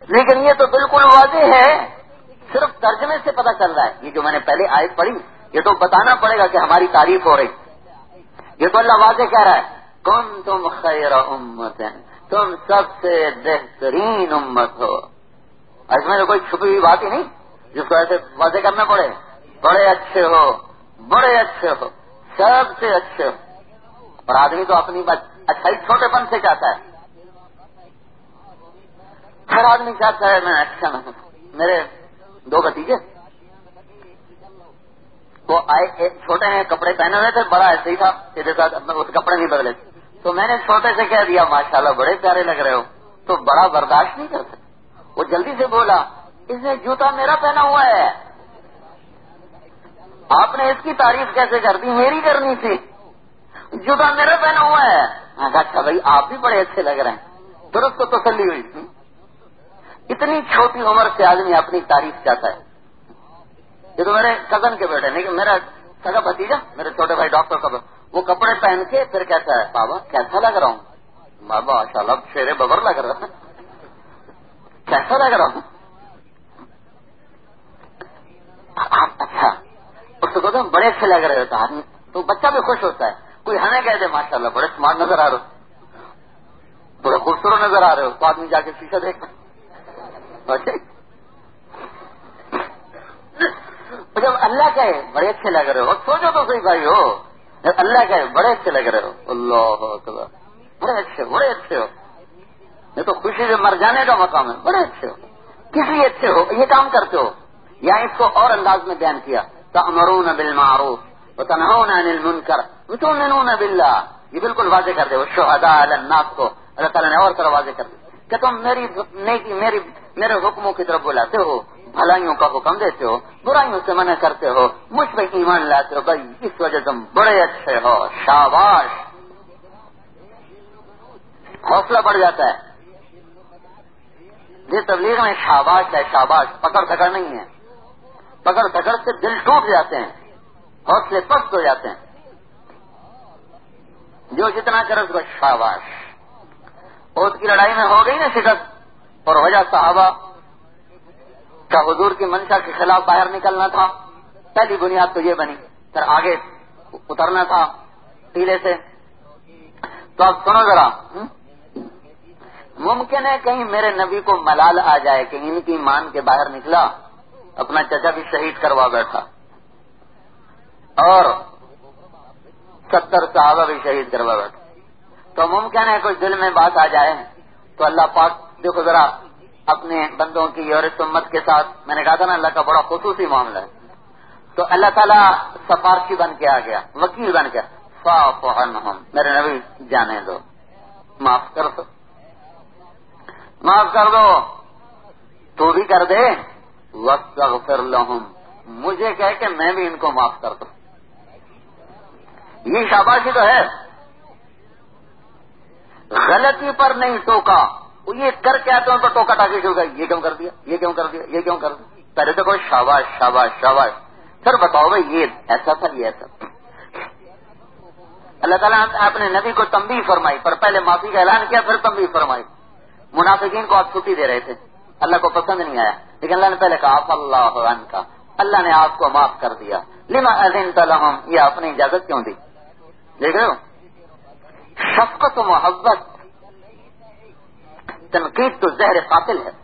لیکن یہ تو بالکل واضح ہے، صرف ترجمے سے پتہ چل رہا ہے. یہ جو میں نے پہلے آیت پڑھی یہ تو بتانا پڑے گا کہ ہماری تعریف ہو رہی. یہ تو اللہ واضح کہہ رہا ہے کنتم خیر امت، تم سب سے بہترین امت ہو. اس میں تو کوئی چھپی ہوئی بات ہی نہیں جس کو ایسے واضح کرنا پڑے. بڑے اچھے ہو، بڑے اچھے ہو، سب سے اچھے ہو. اور آدمی تو اپنی اچھائی چھوٹے پن سے چاہتا ہے. ہر آدمی چاہتا ہے میں اچھا نہ ہوں. میرے 2 بھتیجے وہ آئے، ایک چھوٹے ہیں کپڑے پہنے ہوئے تھے، بڑا ایسے ہی تھا سیدھے ساتھ، اس کپڑے نہیں بدلے تھے. تو میں نے چھوٹے سے کہہ دیا ماشاءاللہ بڑے پیارے لگ رہے ہو. تو بڑا برداشت نہیں کرتے، وہ جلدی سے بولا اس نے جوتا میرا پہنا ہوا ہے، آپ نے اس کی تعریف کیسے کر دی؟ میری کرنی تھی، جوتا میرا پہنا ہوا ہے. اچھا بھائی آپ بھی بڑے اچھے لگ رہے ہیں. پھر اس کو تسلی ہوئی. اتنی چھوٹی عمر سے آدمی اپنی تعریف چاہتا ہے. یہ تو میرے کزن کے بیٹے نہیں کہ میرا سگا بھتیجا، میرے چھوٹے بھائی ڈاکٹر کا، وہ کپڑے پہن کے پھر کہتا ہے بابا کیسا لگ رہا ہوں؟ بابا ماشاء اللہ شیر ببر لگ رہا ہے، کیسا لگ رہا ہوں؟ اچھا اس کو کہتے ہیں بڑے اچھے لگ رہے ہوتا آدمی، تو بچہ بھی خوش ہوتا ہے. کوئی ہمیں کہہ دے ماشاء اللہ بڑے اسمارٹ نظر آ رہے ہو، بڑے خوبصورت نظر آ رہے ہو، تو آدمی جا کے شیشہ دیکھتا. جب اللہ کہے بڑے اچھے لگ رہے ہو، سوچو تو صحیح بھائی ہو، جب اللہ کہے بڑے اچھے لگ رہے ہو، اللہ اکبر، بڑے اچھے ہو. یہ تو خوشی سے مر جانے کا مقام ہے. بڑے اچھے ہو، کس لیے اچھے ہو؟ یہ کام کرتے ہو. یا اس کو اور انداز میں بیان کیا تأمرون بالمعروف وتنہون عن المنکر وتؤمنون باللہ. یہ بالکل واضح کرتے ہو. شہداء علی الناس کو اللہ تعالیٰ نے اور طرح واضح کر دیا کہ تم میری نیکی میرے حکموں کی طرف بلاتے ہو، بھلائیوں کا حکم دیتے ہو، برائیوں سے منع کرتے ہو، مجھ پہ ایمان لاتے ہو. بھائی اس وجہ تم بڑے اچھے ہو. شاباش، حوصلہ بڑھ جاتا ہے. یہ تبلیغ میں شاباش ہے، شاباش، پکڑ دھکڑ نہیں ہے. پکڑ دھکڑ سے دل ٹوٹ جاتے ہیں، حوصلے پست ہو جاتے ہیں. جو جتنا کرے اس کو شاباش. احد کی لڑائی میں ہو گئی نا شکست، اور وجہ صحابہ کا حضور کی منشا کے خلاف باہر نکلنا تھا. پہلی بنیاد تو یہ بنی، پھر آگے اترنا تھا ٹیلے سے. تو اب سنو ذرا، ممکن ہے کہیں میرے نبی کو ملال آ جائے کہ ان کی مان کے باہر نکلا، اپنا چچا بھی شہید کروا بیٹھا اور 70 صحابہ بھی شہید کروا بیٹھا. تو ممکن ہے کوئی دل میں بات آ جائے. تو اللہ پاک دیکھو ذرا اپنے بندوں کی اور اس امت کے ساتھ، میں نے کہا تھا نا اللہ کا بڑا خصوصی معاملہ ہے. تو اللہ تعالیٰ سفارشی بن کے آ گیا، وکیل بن کے. فاعف عنہم، میرے نبی جانے دو، معاف کر دو، معاف کر دو. تو بھی کر دے. واستغفر لہم، مجھے کہہ کہ میں بھی ان کو معاف کر دوں. یہ شاباشی تو ہے. غلطی پر نہیں ٹوکا، وہ یہ کر کے آتے ہیں تو ٹوکا ٹاکی شروع کر، یہ کیوں کر دیا، یہ کیوں کر دیا، یہ کیوں کر دیا. پہلے تو کوئی شاباش شاباش شاباش، پھر بتاؤ بھائی یہ ایسا تھا، یہ ایسا تھا. اللہ تعالیٰ نے اپنے نبی کو تنبیہ فرمائی، پر پہلے معافی کا اعلان کیا، پھر تنبیہ فرمائی. منافقین کو آپ چھٹی دے رہے تھے، اللہ کو پسند نہیں آیا، لیکن اللہ نے پہلے کہا عفا اللہ عنک، اللہ نے آپ کو معاف کر دیا. لما اذنت لهم، یہ آپ نے اجازت کیوں دی؟ دیکھ رہے ہو، شفقت و محبت. تنقید تو زہر قاتل ہے.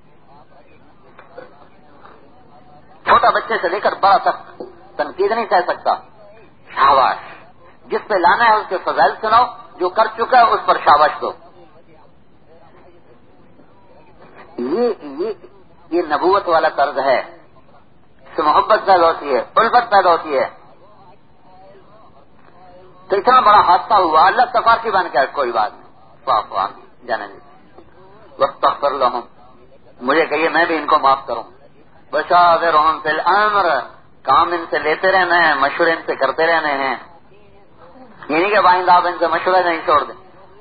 چھوٹا بچے سے لے کر بڑا تک تنقید نہیں سہ سکتا. شاباش، جس پہ لانا ہے اس کے فضائل سناؤ، جو کر چکا ہے اس پر شاباش دو. یہ نبوت والا طرز ہے. اس سے محبت پیدا ہوتی ہے، الفت پیدا ہوتی ہے. تو اتنا بڑا حادثہ ہوا، اللہ سفارشی بن کے کوئی بات نہیں، فاعف جانے دے. واستغفر لہم، مجھے کہیے میں بھی ان کو معاف کروں. وشاورہم فی الامر، کام ان سے لیتے رہنا ہے، مشورے ان سے کرتے رہنے ہیں. یہ نہیں کہ بائندہ آپ ان سے مشورہ نہیں چھوڑ دیں.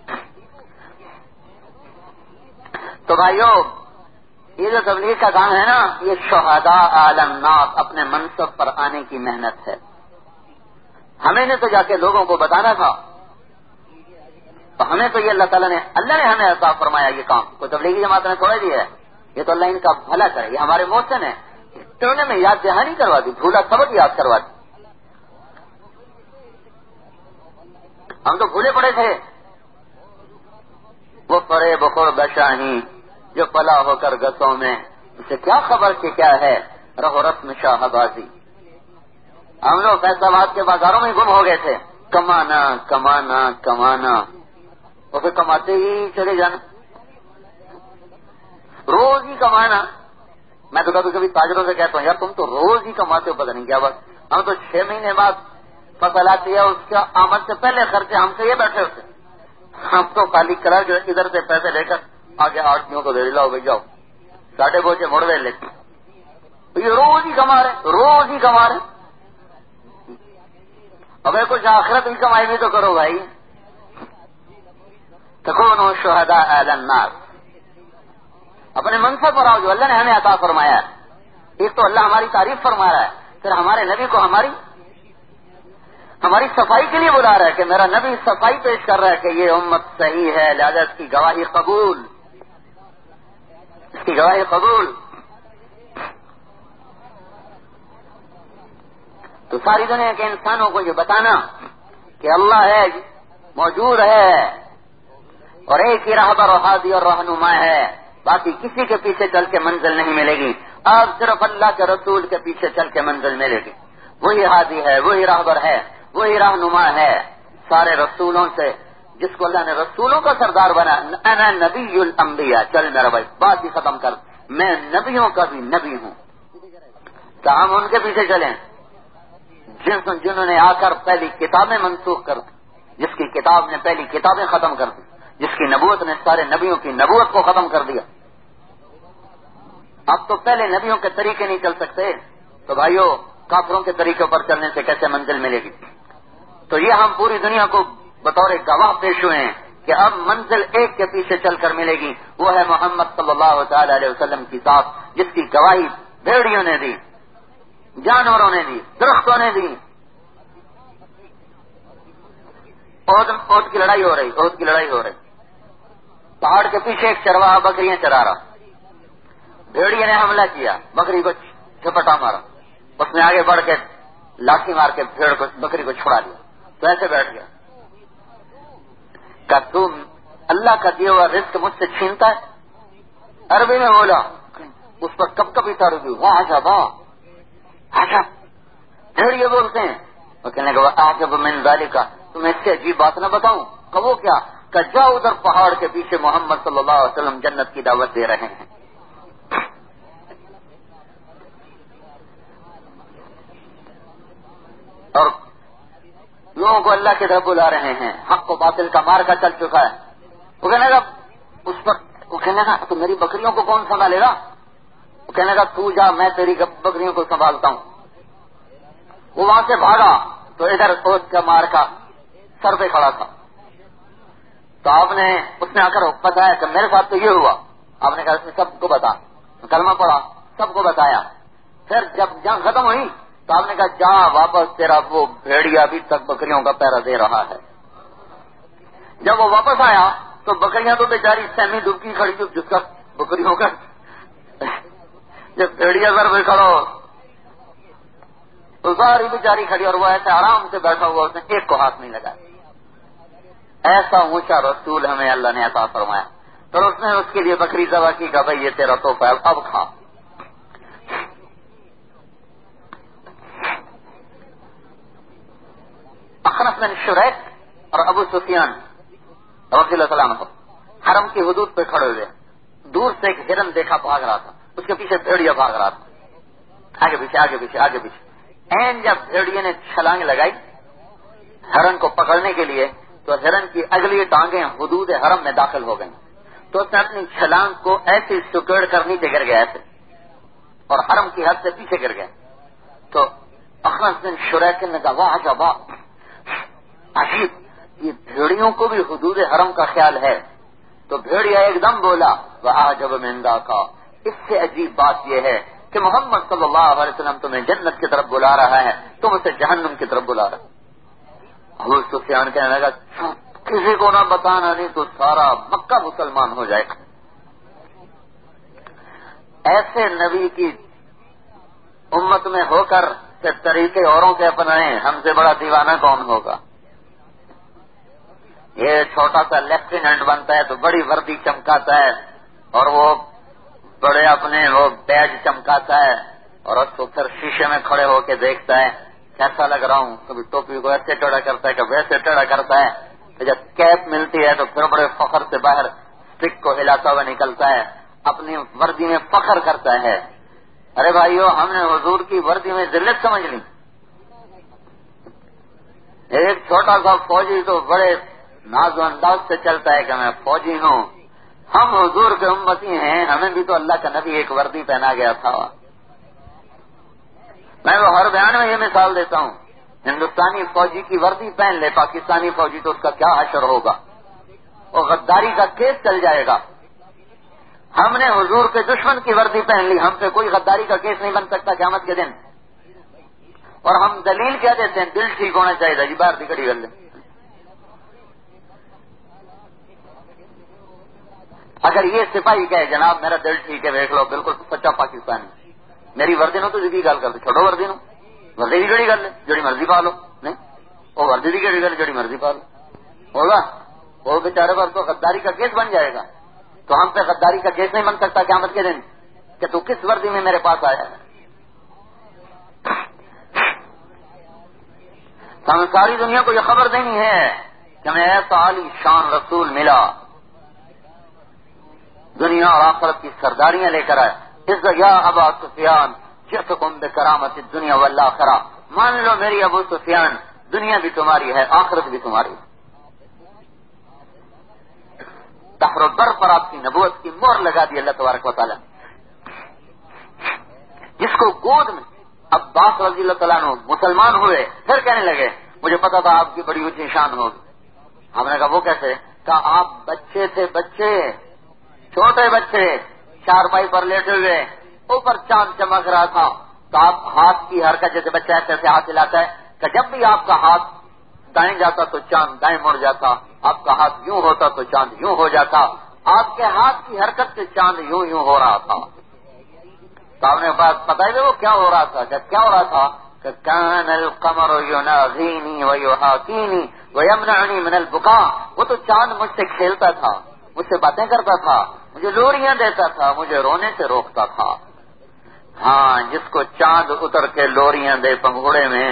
تو بھائیو، یہ جو تبلیغ کا کام ہے نا، یہ شہداء علی الناس، اپنے منصب پر آنے کی محنت ہے. ہمیں نے تو جا کے لوگوں کو بتانا تھا، تو ہمیں تو یہ اللہ تعالیٰ نے ہمیں عطا فرمایا یہ کام. کوئی تبلیغی جماعت نے تھوڑا دیا ہے. یہ تو اللہ ان کا بھلا کرے، یہ ہمارے محسن ہیں، تو نے میں یاد دہانی کروا دی، بھولا سبق یاد کروا دی. ہم تو بھولے پڑے تھے. وہ پڑے بخور بشاہی جو پلا ہو کر گسوں میں، اسے کیا خبر کہ کیا ہے رہو رسم شاہ بازی. ہم لوگ فیصلہ آباد کے بازاروں میں گم ہو گئے تھے. کمانا کمانا کمانا، اور پھر کماتے ہی چلے جانا، روز ہی کمانا. میں تو کبھی کبھی تاجروں سے کہتا ہوں یار تم تو روز ہی کماتے ہو، پتہ نہیں کیا بات. ہم تو 6 مہینے بعد فصل آتی ہے، اس کا آمد سے پہلے خرچے ہم سے یہ بیٹھے ہوتے. ہم تو خالی کلر جو ادھر سے پیسے لے کر آگے آٹھوں کو دے لاؤ بھائی جاؤ، ساڑھے بوجھے مڑوے لیتے. یہ روز ہی کما رہے، روز ہی کما رہے. ابھی کچھ آخرت کی کمائی بھی تو کرو بھائی. تکونوا شہداء علی الناس، اپنے منصب پر آؤ جو اللہ نے ہمیں عطا فرمایا ہے. ایک تو اللہ ہماری تعریف فرما رہا ہے، پھر ہمارے نبی کو ہماری صفائی کے لیے بلا رہا ہے کہ میرا نبی صفائی پیش کر رہا ہے کہ یہ امت صحیح ہے، لہذا اس کی گواہی قبول، اس کی گواہی قبول. تو ساری دنیا کے انسانوں کو یہ بتانا کہ اللہ ہے، موجود ہے، اور ایک ہی راہبر اور ہادی اور رہنما ہے، باقی کسی کے پیچھے چل کے منزل نہیں ملے گی. اب صرف اللہ کے رسول کے پیچھے چل کے منزل ملے گی. وہی ہادی ہے، وہی راہبر ہے، وہی رہنما ہے سارے رسولوں سے، جس کو اللہ نے رسولوں کا سردار بنا. انا نبی الانبیاء، چل میرا بھائی بات ہی ختم کر، میں نبیوں کا بھی نبی ہوں. کیا ہم ان کے پیچھے چلیں جنہوں نے آ کر پہلی کتابیں منسوخ کر دی، جس کی کتاب نے پہلی کتابیں ختم کر دی، جس کی نبوت نے سارے نبیوں کی نبوت کو ختم کر دیا. اب تو پہلے نبیوں کے طریقے نہیں چل سکتے، تو بھائیو کافروں کے طریقوں پر چلنے سے کیسے منزل ملے گی؟ تو یہ ہم پوری دنیا کو بطور گواہ پیش ہوئے ہیں کہ اب منزل ایک کے پیچھے چل کر ملے گی، وہ ہے محمد صلی اللہ تعالی علیہ وسلم کی ذات، جس کی گواہی بھیڑیوں نے دی، جانوروں نے دی، درختوں نے دی. احد کی لڑائی ہو رہی، پہاڑ کے پیچھے ایک چرواہا بکریاں چرا رہا، بھیڑیے نے حملہ کیا، بکری کو جھپٹا مارا، اس نے آگے بڑھ کے لاٹھی مار کے بکری کو چھڑا لیا، تو ایسے بیٹھ گیا کہ تم اللہ کا دیا ہوا رزق مجھ سے چھینتا ہے. عربی میں بولا، اس پر کب کبھی تارو دی، واہ عجب عجب. بھیڑیے بولتے ہیں، وہ کہنے لگا عجب من ذالک، تم اس سے عجیب بات نہ بتاؤں. کہ وہ کیا؟ کہ جاؤ ادھر پہاڑ کے پیچھے محمد صلی اللہ علیہ وسلم جنت کی دعوت دے رہے ہیں. اور لوگوں کو اللہ کی طرف بلا رہے ہیں، حق و باطل کا مارکا چل چکا ہے. وہ کہنے لگا اس پر، وہ کہنے لگا تو میری بکریوں کو کون سنبھالے گا؟ وہ کہنے لگا تو جا، میں تیری بکریوں کو سنبھالتا ہوں. وہ وہاں سے بھاگا تو ادھر احد کا مارکا سر پہ کھڑا تھا. تو آپ نے اس نے آ کر بتایا کہ میرے ساتھ تو یہ ہوا. آپ نے کہا سب کو بتا، کلمہ پڑھا، سب کو بتایا. پھر جب جنگ ختم ہوئی تو آپ نے کہا جا واپس، تیرا وہ بھیڑیا ابھی تک بکریوں کا پہرا دے رہا ہے. جب وہ واپس آیا تو بکریاں تو بیچاری سہمی دبکی کھڑی تھی، جس کا بکریوں کا جب بھیڑیا سر پہ کھڑو تو ساری بیچاری کھڑی، اور وہ ایسے آرام سے بیٹھا ہوا، اس نے ایک کو ہاتھ نہیں لگایا. ایسا اونچا رسول ہمیں اللہ نے عطا فرمایا. تو اس نے اس کے لیے بکری ذبح کی، کہا بھائی یہ تیرا تحفہ ہے، اب کھا. اخنس بن شریک اور ابو سفیان رضی اللہ تعالیٰ عنہ حرم کی حدود پہ کھڑے ہوئے، دور سے ایک ہرن دیکھا بھاگ رہا تھا، اس کے پیچھے بھیڑیا بھاگ رہا تھا، آگے پیچھے آگے پیچھے آگے پیچھے. این جب بھیڑیے نے چھلانگ لگائی ہرن کو پکڑنے کے لیے تو ہرن کی اگلی ٹانگیں حدود حرم میں داخل ہو گئیں. تو اس نے اپنی چھلانگ کو ایسی سکیڑ کر نیچے گر گیا ایسے، اور حرم کی حد سے پیچھے گر گیا. تو اخنس بن شریک نے کہا واہ عجب، عجیب، یہ بھیڑیوں کو بھی حدود حرم کا خیال ہے. تو بھیڑیا ایک دم بولا وعجب من ذاک، اس سے عجیب بات یہ ہے کہ محمد صلی اللہ علیہ وسلم تمہیں جنت کی طرف بلا رہا ہے، تم اسے جہنم کی طرف بلا رہا ہے. ابو سفیان کہنے لگا کسی کو نہ بتانا، نہیں تو سارا مکہ مسلمان ہو جائے گا. ایسے نبی کی امت میں ہو کر کہ طریقے اوروں کے اپنائیں، ہم سے بڑا دیوانہ کون ہوگا؟ یہ چھوٹا سا لیفٹیننٹ بنتا ہے تو بڑی وردی چمکاتا ہے، اور وہ بڑے اپنے وہ بیج چمکاتا ہے، اور اس کو پھر شیشے میں کھڑے ہو کے دیکھتا ہے کیسا لگ رہا ہوں، کبھی ٹوپی کو ایسے ٹیڑھا کرتا ہے کبھی ویسے ٹیڑھا کرتا ہے، تو جب کیپ ملتی ہے تو پھر بڑے فخر سے باہر اسٹک کو ہلاتا ہوا نکلتا ہے، اپنی وردی میں فخر کرتا ہے۔ ارے بھائیو، ہم نے حضور کی وردی میں ذلت سمجھ لی۔ ایک چھوٹا سا فوجی تو بڑے ناز و انداز سے چلتا ہے کہ میں فوجی ہوں، ہم حضور کے امتی ہیں، ہمیں بھی تو اللہ کا نبی ایک وردی پہنا گیا تھا۔ میں وہ ہر بیان میں یہ مثال دیتا ہوں، ہندوستانی فوجی کی وردی پہن لے پاکستانی فوجی تو اس کا کیا حشر ہوگا، وہ غداری کا کیس چل جائے گا۔ ہم نے حضور کے دشمن کی وردی پہن لی، ہم سے کوئی غداری کا کیس نہیں بن سکتا قیامت کے دن۔ اور ہم دلیل کیا دیتے ہیں؟ دل ٹھیک ہونا چاہیے جی، باہر دکھڑی کر لیں۔ اگر یہ سپاہی کہے جناب میرا دل ٹھیک ہے، دیکھ لو بالکل سچا پاکستانی، میری وردی نو تو جی گل کر دے، چھوڑو وردی نو، وردی کی کہڑی گل ہے، جڑی مرضی پا لو، نہیں وہ وردی کی کہڑی گل، جڑی مرضی پا لو ہوگا، وہ بیچارے پر تو غداری کا کیس بن جائے گا۔ تو ہم پہ غداری کا کیس نہیں بن سکتا قیامت کے دن کہ تو کس وردی میں میرے پاس آیا ہے۔ ہمیں ساری دنیا کو یہ خبر دینی ہے کہ ہمیں ایسا عالی شان رسول ملا، دنیا اور آخرت کی سرداریاں لے کر آئے۔ اس یا ابا سفیان جئتکم بکرامت الدنیا والآخرہ، مان لو میری ابو سفیان، دنیا بھی تمہاری ہے آخرت بھی تمہاری ہے۔ دہر و در پر آپ کی نبوت کی مہر لگا دی اللہ تبارک و تعالیٰ۔ جس کو گود میں عباس رضی اللہ تعالیٰ عنہ مسلمان ہوئے، پھر کہنے لگے مجھے پتا تھا آپ کی بڑی اونچی شان ہوگی۔ ہم نے کہا وہ کیسے؟ کہا آپ بچے تھے، بچے چھوٹے بچے، چارپائی پر لیٹے ہوئے، اوپر چاند چمک رہا تھا، تو آپ ہاتھ کی حرکت جیسے بچہ ایسے ہاتھ ہلاتا ہے کہ جب بھی آپ کا ہاتھ دائیں جاتا تو چاند دائیں مڑ جاتا، آپ کا ہاتھ یوں ہوتا تو چاند یوں ہو جاتا، آپ کے ہاتھ کی حرکت سے چاند یوں یوں ہو رہا تھا۔ تو آپ نے پتا ہے وہ کیا ہو رہا تھا؟ کیا ہو رہا تھا کہ کان القمر یناغینی ویحاکینی ویمنعنی من البکاء، وہ تو چاند مجھ سے کھیلتا تھا، مجھ سے باتیں کرتا تھا، مجھے لوریاں دیتا تھا، مجھے رونے سے روکتا تھا۔ ہاں، جس کو چاند اتر کے لوریاں دے پنگھوڑے میں،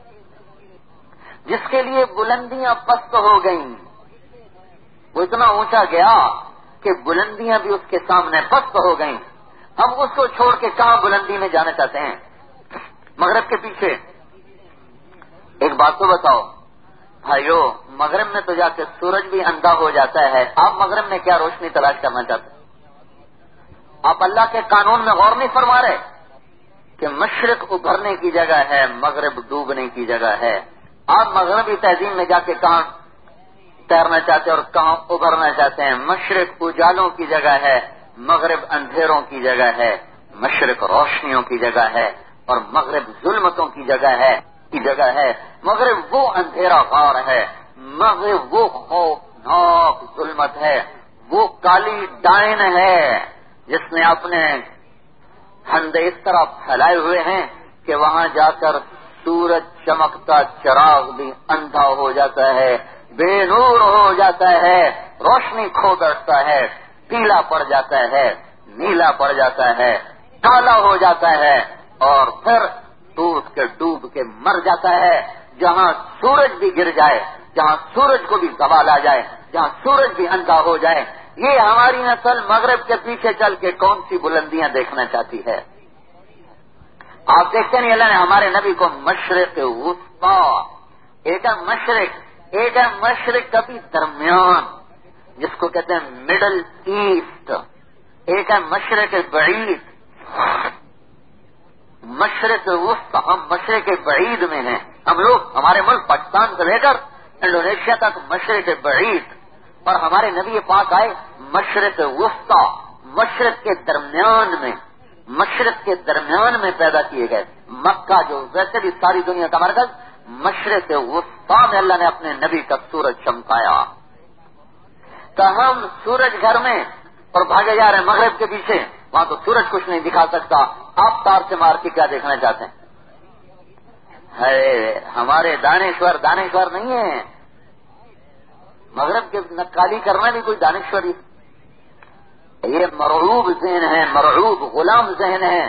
جس کے لیے بلندیاں پست ہو گئیں، وہ اتنا اونچا گیا کہ بلندیاں بھی اس کے سامنے پست ہو گئیں، ہم اس کو چھوڑ کے کہاں بلندی میں جانا چاہتے ہیں؟ مغرب کے پیچھے ایک بات تو بتاؤ بھائیو، مغرب میں تو جا کے سورج بھی اندھا ہو جاتا ہے، آپ مغرب میں کیا روشنی تلاش کرنا چاہتے ہیں؟ آپ اللہ کے قانون میں غور نہیں فرما رہے کہ مشرق ابھرنے کی جگہ ہے، مغرب ڈوبنے کی جگہ ہے۔ آپ مغربی تہذیب میں جا کے کہاں تیرنا چاہتے ہیں اور کہاں ابھرنا چاہتے ہیں؟ مشرق اجالوں کی جگہ ہے، مغرب اندھیروں کی جگہ ہے، مشرق روشنیوں کی جگہ ہے اور مغرب ظلمتوں کی جگہ ہے مغرب وہ اندھیرا غار ہے، مغرب وہ خوفناک ظلمت ہے، وہ کالی ڈائن ہے جس نے اپنے پھندے اس طرح پھیلائے ہوئے ہیں کہ وہاں جا کر سورج چمکتا چراغ بھی اندھا ہو جاتا ہے، بے نور ہو جاتا ہے، روشنی کھو بیٹھتا ہے، پیلا پڑ جاتا ہے، نیلا پڑ جاتا ہے، کالا ہو جاتا ہے، اور پھر ڈوب کے مر جاتا ہے۔ جہاں سورج بھی گر جائے، جہاں سورج کو بھی زوال آ جائے، جہاں سورج بھی اندھا ہو جائے، یہ ہماری نسل مغرب کے پیچھے چل کے کون سی بلندیاں دیکھنا چاہتی ہے؟ آپ دیکھتے نہیں اللہ نے ہمارے نبی کو مشرق وسطیٰ، ایک ہے مشرق، ایک ہے مشرق کا بھی درمیان جس کو کہتے ہیں مڈل ایسٹ، ایک ہے مشرق بعید، مشرق وسطی، ہم مشرق بعید میں ہیں، ہم لوگ، ہمارے ملک پاکستان سے لے کر انڈونیشیا تک مشرق بعید، اور ہمارے نبی پاک آئے مشرق وسطی، مشرق کے درمیان میں، مشرق کے درمیان میں پیدا کیے گئے۔ مکہ جو ویسے بھی ساری دنیا کا مرکز، مشرق وسطی میں اللہ نے اپنے نبی کا سورج چمکایا۔ تو ہم سورج گھر میں اور بھاگے جا رہے ہیں مغرب کے پیچھے، وہاں تو سورج کچھ نہیں دکھا سکتا، آپ تار سے مار کے کیا دیکھنا چاہتے ہیں؟ ہے ہمارے دانشور نہیں ہیں، مغرب کے نقالی کرنا بھی کوئی دانشوری، یہ مرعوب ذہن ہے، مرعوب غلام ذہن ہے۔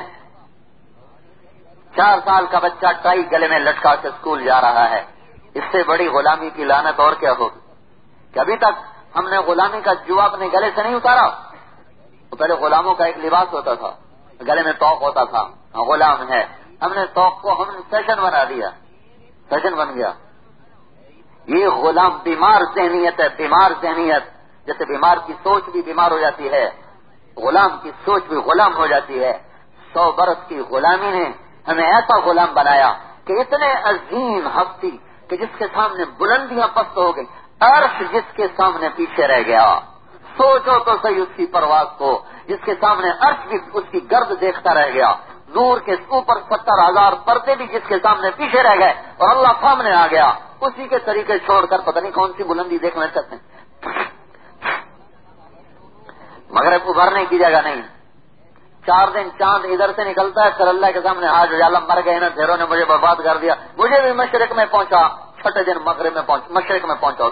4 سال کا بچہ ٹائی گلے میں لٹکا کے اسکول جا رہا ہے، اس سے بڑی غلامی کی لعنت اور کیا ہوگی؟ کہ ابھی تک ہم نے غلامی کا جوا اپنے گلے سے نہیں اتارا۔ تو پہلے غلاموں کا ایک لباس ہوتا تھا، گلے میں توق ہوتا تھا، غلام ہے، ہم نے توق کو ہم نے فیشن بنا دیا، فیشن بن گیا۔ یہ غلام بیمار ذہنیت ہے، بیمار ذہنیت، جیسے بیمار کی سوچ بھی بیمار ہو جاتی ہے، غلام کی سوچ بھی غلام ہو جاتی ہے۔ 100 برس کی غلامی نے ہمیں ایسا غلام بنایا کہ اتنے عظیم ہستی کہ جس کے سامنے بلندیاں پست ہو گئی، عرش جس کے سامنے پیچھے رہ گیا، سوچو تو صحیح اس کی پرواز کو، جس کے سامنے عرش بھی اس کی گرد دیکھتا رہ گیا، نور کے اوپر 70,000 پردے بھی جس کے سامنے پیچھے رہ گئے اور اللہ سامنے آ گیا، اسی کے طریقے چھوڑ کر پتہ نہیں کون سی بلندی دیکھنا چاہتے ہیں۔ مغرب ابھرنے کی جگہ نہیں۔ 4 دن چاند ادھر سے نکلتا ہے، پھر اللہ کے سامنے آج اللہ مر گئے نا، ڈھیروں نے مجھے برباد کر دیا، مجھے بھی مشرق میں پہنچا، 6 دن مغرب میں مشرق میں پہنچا۔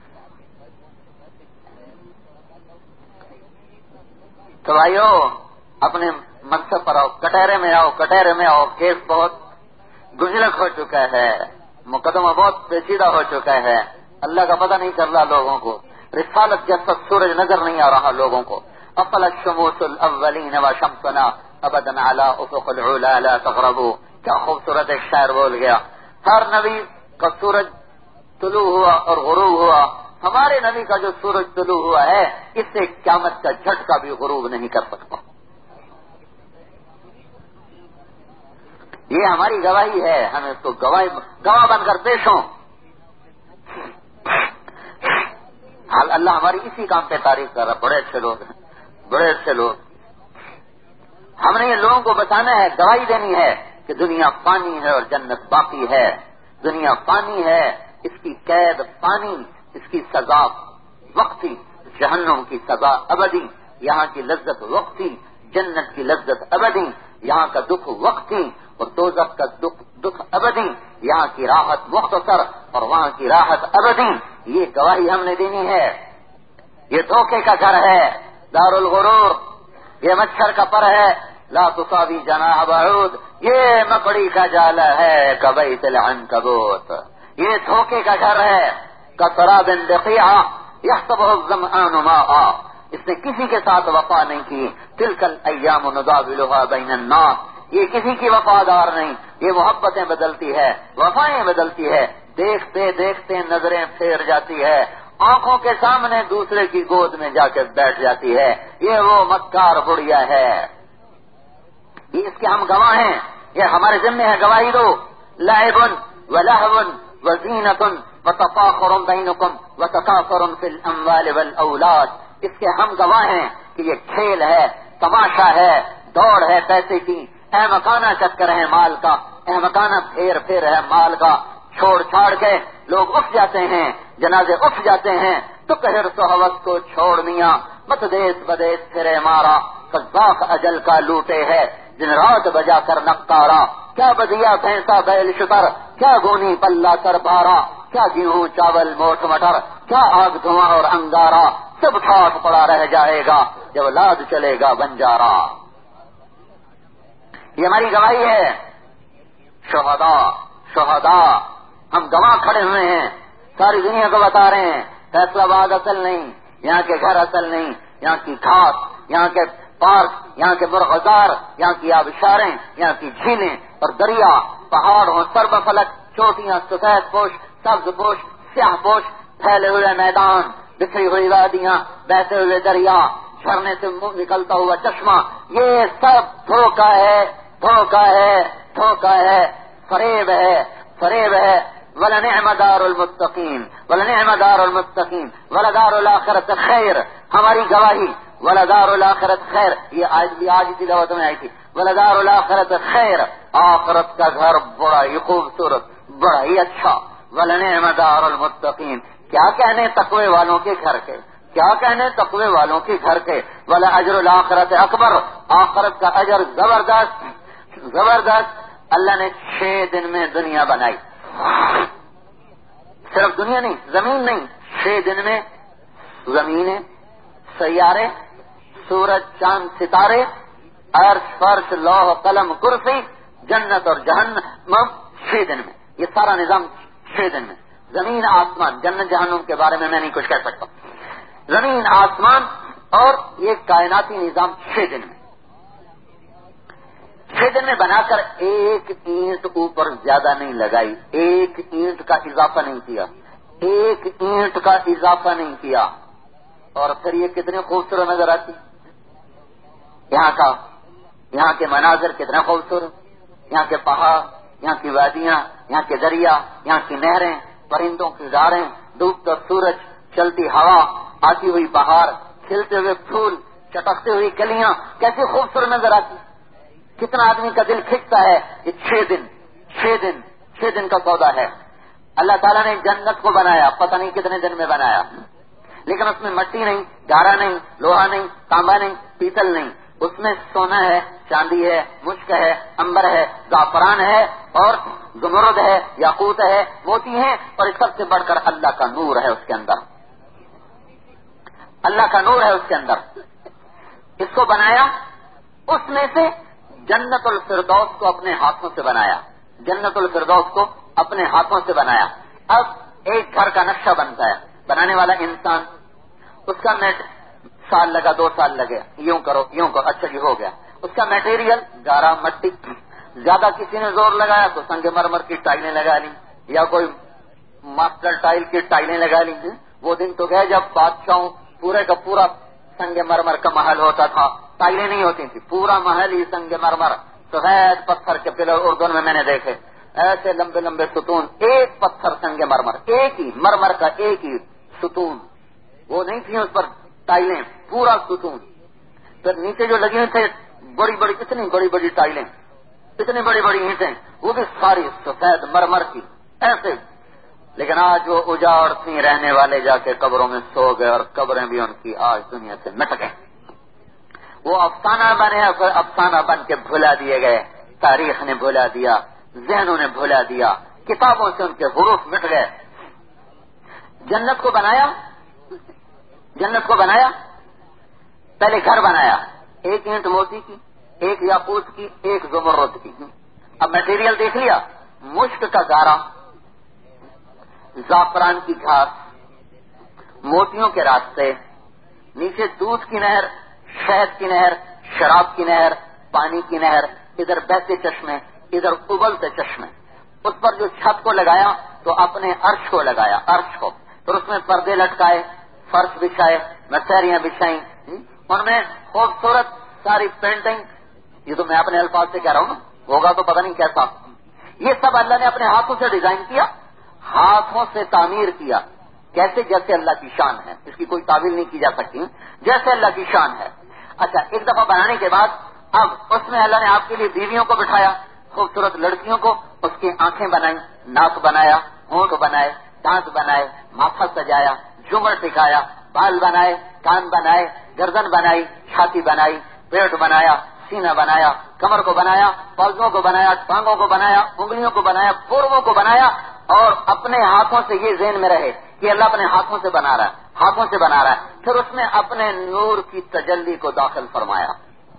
تو بھائیو اپنے منصب پر آؤ، کٹہرے میں آؤ، کٹہرے میں آؤ، کیس بہت گزلک ہو چکا ہے، مقدمہ بہت پیچیدہ ہو چکا ہے، اللہ کا پتہ نہیں چل رہا لوگوں کو، رسالت جیسا سورج نظر نہیں آ رہا لوگوں کو۔ افل الشموس الاولین وشمسنا ابدا علی افق العلا لا تغربوا، کیا خوبصورت ایک شاعر بول گیا۔ ہر نبی کا سورج طلوع ہوا اور غروب ہوا، ہمارے نبی کا جو سورج طلوع ہوا ہے اس سے قیامت کا جھٹکا بھی غروب نہیں کر سکتا۔ یہ ہماری گواہی ہے، ہم اس کو گواہ بن کر پیش ہوں۔ اللہ ہماری اسی کام پہ تعریف کر رہا، بڑے اچھے لوگ ہیں، بڑے اچھے لوگ۔ ہم نے یہ لوگوں کو بتانا ہے، گواہی دینی ہے کہ دنیا فانی ہے اور جنت باقی ہے، دنیا فانی ہے، اس کی قید فانی، اس کی سزا وقتی، جہنم کی سزا ابدی، یہاں کی لذت وقتی، جنت کی لذت ابدی، یہاں کا دکھ وقتی اور دوزخ کا دکھ ابدی، یہاں کی راحت مختصر اور وہاں کی راحت ابدی۔ یہ گواہی ہم نے دینی ہے۔ یہ دھوکے کا گھر ہے، دار الغرور، یہ مچھر کا پر ہے، لا تصابی جناح بعود، یہ مکڑی کا جالا ہے کبیت العنکبوت، یہ دھوکے کا گھر ہے، کسراب بقیعہ یحسبہ الظمآن ماء، اس نے کسی کے ساتھ وفا نہیں کی، تلک الایام نداولها بین الناس، یہ کسی کی وفادار نہیں، یہ محبتیں بدلتی ہے، وفائیں بدلتی ہے، دیکھتے دیکھتے نظریں پھیر جاتی ہے، آنکھوں کے سامنے دوسرے کی گود میں جا کے بیٹھ جاتی ہے، یہ وہ مکار بڑھیا ہے، یہ اس کے ہم گواہ ہیں، یہ ہمارے ذمہ ہے گواہی دو۔ لعب ولہو وزینۃ وتفاخر بینکم وتکاثر فی الاموال والاولاد، اس کے ہم گواہ ہیں کہ یہ کھیل ہے، تماشا ہے، دوڑ ہے پیسے کی، احمقانہ چکر ہے مال کا، احمقانہ پھیر ہے مال کا، چھوڑ چھاڑ کے لوگ اٹھ جاتے ہیں، جنازے اٹھ جاتے ہیں، تو کہر تو ہوس کو چھوڑ میاں، مت دیس بدیس پھرے مارا، قذاق اجل کا لوٹے ہے، دن رات بجا کر نقارا، کیا بدیا بھینسا بیل شتر، کیا گونی پلہ کر بارا، کیا گیہوں چاول موٹ مٹر، کیا آگ دھواں اور انگارا، سب ٹھاٹ پڑا رہ جائے گا جب لاد چلے گا بنجارا۔ یہ ہماری گواہی ہے۔ شہداء ہم گواہ کھڑے ہوئے ہیں، ساری دنیا کو بتا رہے ہیں، فیصلہ آباد اصل نہیں، یہاں کے گھر اصل نہیں، یہاں کی گھاٹ، یہاں کے پارک، یہاں کے مرغزار، یہاں کی آبشاریں، یہاں کی جھیلیں اور دریا، پہاڑ ہوں سرب فلک، چوٹیاں سفید پوش، سبز پوش، سیاہ پوش، پھیلے ہوئے میدان، بکھری ہوئی وادیاں، بہتے ہوئے دریا، جھرنے سے نکلتا ہوا چشمہ، یہ سب دھوکہ ہے، دھوکہ ہے، دھوکہ ہے، فریب ہے۔ وَلَنِعْمَ دَارُ الْمُتَّقِينَ وَلَنِعْمَ دَارُ الْمُتَّقِينَ وَلَدَارُ الْآخِرَةِ خَيْرٌ، ہماری گواہی وَلَدَارُ الْآخِرَةِ خَيْرٌ، یہ آج تلاوت میں آئی تھی، وَلَدَارُ الْآخِرَةِ خَيْرٌ، آخرت کا گھر بڑا ہی خوبصورت، بڑا ہی اچھا، وَلَنِعْمَ دَارُ الْمُتَّقِينَ، کیا کہنے تقوی والوں کے گھر کے، کیا کہنے تقوی والوں کی گھر کے، ولا اجر الاخرت اکبر، آخرت کا اجر زبردست زبردست۔ اللہ نے 6 دن میں دنیا بنائی، صرف دنیا نہیں، زمین نہیں، 6 دن میں زمینیں، سیارے، سورج، چاند، ستارے، عرش، فرش، لوح قلم، کرسی، جنت اور جہنم 6 دن میں، یہ سارا نظام 6 دن میں۔ زمین آسمان، جنت جہنم کے بارے میں نہیں کچھ کہہ سکتا، زمین آسمان اور یہ کائناتی نظام 6 دن میں، 6 دن میں بنا کر ایک اینٹ اوپر زیادہ نہیں لگائی، ایک اینٹ کا اضافہ نہیں کیا، ایک اینٹ کا اضافہ نہیں کیا، اور پھر یہ کتنے خوبصورت نظر آتی، یہاں کے مناظر کتنے خوبصورت، یہاں کے پہاڑ، یہاں کی وادیاں، یہاں کے دریا، یہاں کی نہریں، پرندوں کی ڈاریں، ڈوبتا سورج، چلتی ہوا، آتی ہوئی بہار، کھلتے ہوئے پھول، چٹکتے ہوئی کلیاں، کیسی خوبصورت نظر آتی، کتنا آدمی کا دل کھنچتا ہے۔ یہ 6 دن کا سودا ہے۔ اللہ تعالیٰ نے جنت کو بنایا، پتہ نہیں کتنے دن میں بنایا، لیکن اس میں مٹی نہیں، گارا نہیں، لوہا نہیں، تانبا نہیں، پیتل نہیں، اس میں سونا ہے، چاندی ہے، مشک ہے، عنبر ہے، زعفران ہے، اور زمرد ہے، یاقوت ہے، موتی ہیں، اور اس سب سے بڑھ کر اللہ کا نور ہے اس کے اندر، اللہ کا نور ہے اس کے اندر۔ اس کو بنایا، اس میں سے جنت الفردوس کو اپنے ہاتھوں سے بنایا، جنت الفردوس کو اپنے ہاتھوں سے بنایا۔ اب ایک گھر کا نقشہ بنتا ہے، بنانے والا انسان، اس کا سال لگا، 2 سال لگے، یوں کرو، اچھا جی ہو گیا۔ اس کا میٹیریل گارا، مٹی، زیادہ کسی نے زور لگایا تو سنگ مرمر کی ٹائلیں لگا لی، یا کوئی ماسٹر ٹائل کی ٹائلیں لگا لی۔ وہ دن تو گئے جب بادشاہوں پورے کا پورا سنگ مرمر کا محل ہوتا تھا، ٹائلیں نہیں ہوتی تھی، پورا محل ہی سنگ مرمر، سفید پتھر کے پلر اردن میں نے دیکھے، ایسے لمبے لمبے ستون، ایک پتھر سنگ مرمر، ایک ہی مرمر کا ایک ہی ستون، وہ نہیں تھی اس پر ٹائلیں، پورا ستون۔ پھر نیچے جو لگی ہوئی تھے بڑی بڑی، اتنی بڑی بڑی ٹائلیں، اتنی بڑی بڑی اینٹیں، وہ بھی ساری سفید مرمر کی، ایسے۔ لیکن آج وہ اجاڑتی رہنے والے جا کے قبروں میں سو گئے، اور قبریں بھی ان کی آج دنیا سے مٹ گئے، وہ افسانہ بنے، افسانہ بن کے بھلا دیے گئے، تاریخ نے بھلا دیا، ذہنوں نے بھلا دیا، کتابوں سے ان کے حروف مٹ گئے۔ جنت کو بنایا، پہلے گھر بنایا، ایک اینٹ موتی کی، ایک یاقوت کی، ایک زمرد کی۔ اب میٹیریل دیکھ لیا، مشک کا گارا، زعفران کی گھاس، موتیوں کے راستے، نیچے دودھ کی نہر، شہد کی نہر، شراب کی نہر، پانی کی نہر، ادھر بہتے چشمے، ادھر ابلتے چشمے۔ اس پر جو چھت کو لگایا تو اپنے عرش کو لگایا، عرش کو، پھر اس میں پردے لٹکائے، فرش بچھائے، مسہریاں بچھائیں، ان میں خوبصورت ساری پینٹنگ، یہ تو میں اپنے الفاظ سے کہہ رہا ہوں نا، ہوگا تو پتہ نہیں کیسا، یہ سب اللہ نے اپنے ہاتھوں سے ڈیزائن کیا، ہاتھوں سے تعمیر کیا، کیسے؟ جیسے اللہ کی شان ہے، اس کی کوئی تعویل نہیں کی جا سکتی، جیسے اللہ کی شان ہے۔ اچھا، ایک دفعہ بنانے کے بعد اب اس میں اللہ نے آپ کے لیے بیویوں کو بٹھایا، خوبصورت لڑکیوں کو، اس کی آنکھیں بنائیں، ناک بنایا، ہونٹ بنائے، دانت بنائے، ماتھا سجایا، جھومر ٹکایا، بال بنائے، کان بنائے، گردن بنائی، چھاتی بنائی، پیٹ بنایا، سینہ بنایا، کمر کو بنایا، بازوؤں کو بنایا، ٹانگوں کو بنایا، انگلیوں کو بنایا، پوروں کو بنایا، اور اپنے ہاتھوں سے یہ ذہن میں رہے کہ اللہ اپنے ہاتھوں سے بنا رہا ہے، ہاتھوں سے بنا رہا ہے۔ پھر اس میں اپنے نور کی تجلی کو داخل فرمایا۔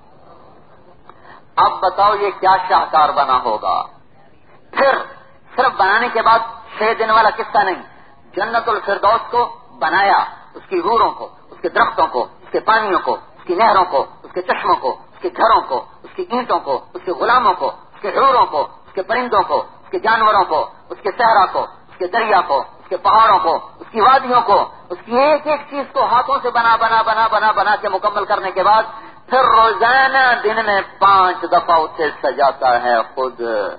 اب بتاؤ یہ کیا شاہکار بنا ہوگا؟ پھر صرف بنانے کے بعد 6 دن والا قصہ نہیں، جنت الفردوس کو بنایا، اس کی حوروں کو، اس کے درختوں کو، اس کے پانیوں کو، اس کی نہروں کو، اس کے چشموں کو، اس کے گھروں کو، اس کی اینٹوں کو، اس کے غلاموں کو، اس کے حوروں کو، اس کے پرندوں کو، اس کے جانوروں کو، اس کے صحرا کو، اس کے دریا کو، اس کے پہاڑوں کو، اس کی وادیوں کو، اس کی ایک ایک چیز کو ہاتھوں سے بنا کے مکمل کرنے کے بعد پھر روزانہ دن میں 5 دفعہ اسے سجاتا ہے خود۔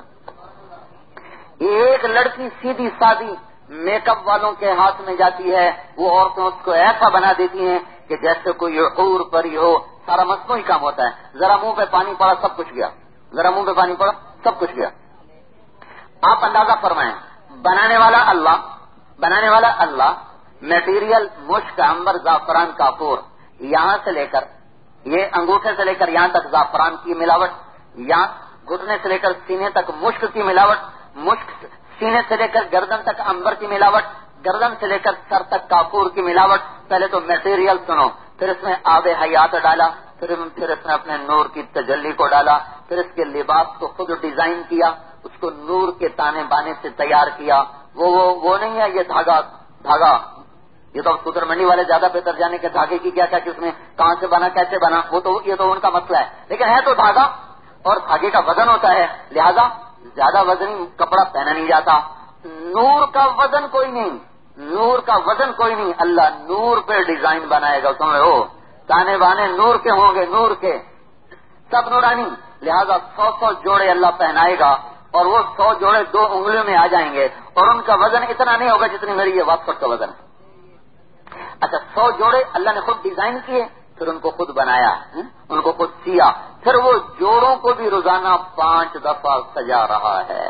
ایک لڑکی سیدھی سادی میک اپ والوں کے ہاتھ میں جاتی ہے، وہ عورتیں اس کو ایسا بنا دیتی ہیں کہ جیسے کوئی حور پری ہو، سارا مصنوعی کام ہوتا ہے، ذرا منہ پہ پانی پڑا سب کچھ گیا، ذرا منہ پہ پانی پڑا سب کچھ گیا۔ آپ اندازہ فرمائیں، بنانے والا اللہ، میٹیریل مشک، عنبر، زعفران، کافور، یہاں سے لے کر یہ انگوٹھے سے لے کر یہاں تک زعفران کی ملاوٹ، یہاں گھٹنے سے لے کر سینے تک مشک کی ملاوٹ، مشک سینے سے لے کر گردن تک عنبر کی ملاوٹ، گردن سے لے کر سر تک کافور کی ملاوٹ. پہلے تو میٹیریل سنو، پھر اس میں آب حیات ڈالا، پھر اس نے اپنے نور کی تجلی کو ڈالا، پھر اس کے لباس کو خود ڈیزائن کیا، اس کو نور کے تانے بانے سے تیار کیا. وہ نہیں ہے یہ دھاگا، یہ تو سوتر منڈی والے زیادہ بہتر جانے کے دھاگے کی کیا کس میں کہاں سے بنا کیسے بنا، یہ تو ان کا مسئلہ ہے. لیکن ہے تو دھاگا، اور دھاگے کا وزن ہوتا ہے، لہذا زیادہ وزنی کپڑا پہنا نہیں جاتا. نور کا وزن کوئی نہیں، نور کا وزن کوئی نہیں، اللہ نور پہ ڈیزائن بنائے گا. سمجھو تانے بانے نور کے ہوں گے، نور کے سب نورانی. لہذا 100 جوڑے اللہ پہنائے گا، اور وہ 100 جوڑے 2 انگلیوں میں آ جائیں گے، اور ان کا وزن اتنا نہیں ہوگا جتنی میری یہ واسکٹ کا وزن ہے. اچھا 100 جوڑے اللہ نے خود ڈیزائن کیے، پھر ان کو خود بنایا، ان کو خود سیا، پھر وہ جوڑوں کو بھی روزانہ 5 دفعہ سجا رہا ہے.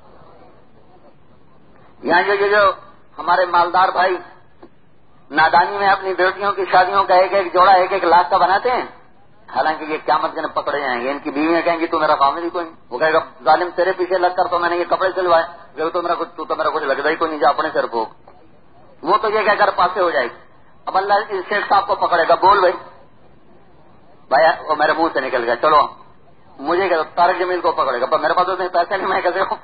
یہاں جو ہمارے مالدار بھائی نادانی میں اپنی بیٹیوں کی شادیوں کا ایک جوڑا 1 لاکھ کا بناتے ہیں، حالانکہ یہ قیامت کے دن پکڑے جائیں گے. ان کی بیویاں کہیں گی تو میرا خامد ہی کوئی نہیں. وہ کہے گا ظالم تیرے پیچھے لگ کر تو میں نے یہ کپڑے سلوائے، تو میرا کچھ لگتا ہی کوئی نہیں، جا اپنے سر کو. وہ تو یہ کہہ کر پاسے ہو جائے گی. اب اللہ شیخ صاحب کو پکڑے گا، بول بھائی وہ میرے منہ سے نکل گیا. چلو مجھے کہ طارق جمیل کو پکڑے گا، میرے پاس اتنے پیسے نہیں، میں کیسے ہوں.